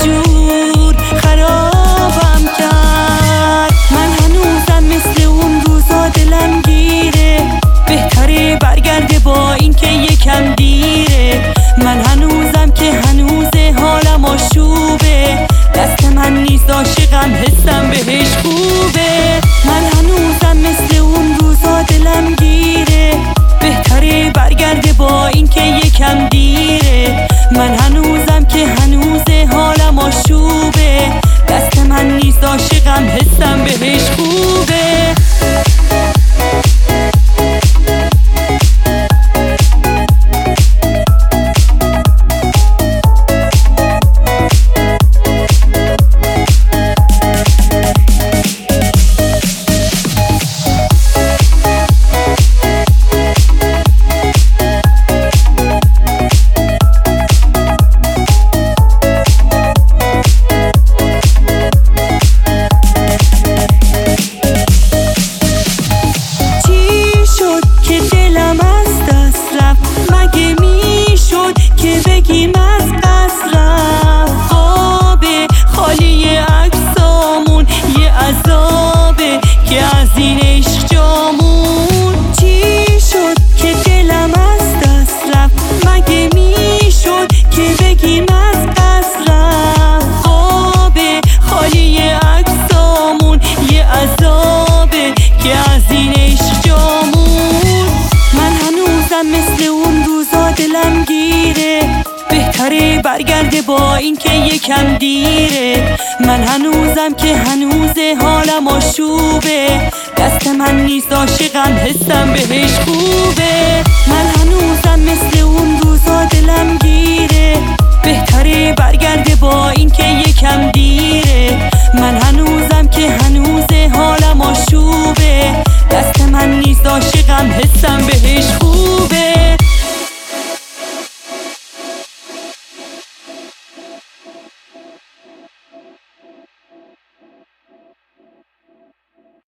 جور خرابم کرد. من هنوزم مثل اون روزا دلم گیره، بهتره برگرده با این که یکم دیره. من هنوزم که هنوزه حالم آشوبه، دست من نیست عاشقم حسم بهش خوبه. من هنوزم مثل اون روزا دلم گیره، بهتره برگرده با این که یکم دیره. من هنوزم که هنوزه حالم آشوبه، دست من نیست عاشقم حسم بهش خوبه. بگیم از قصد رفت، خوابه خالی عکسامون یه عذابه که از این عشق جامون. چی شد که دلم از دست رفت، مگه میشد که بگیم از قصد رفت، خوابه خالی عکسامون یه عذابه که از این عشق جامون. من هنوزم مثل اون روزا دلم گیره، بهتره برگرده با این که یکم دیره. من هنوزم که هنوزه حالم آشوبه، دست من نیست عاشقم حسم بهش خوبه. من هنوزم مثل اون روزا دلم گیره، بهتره برگرده با این که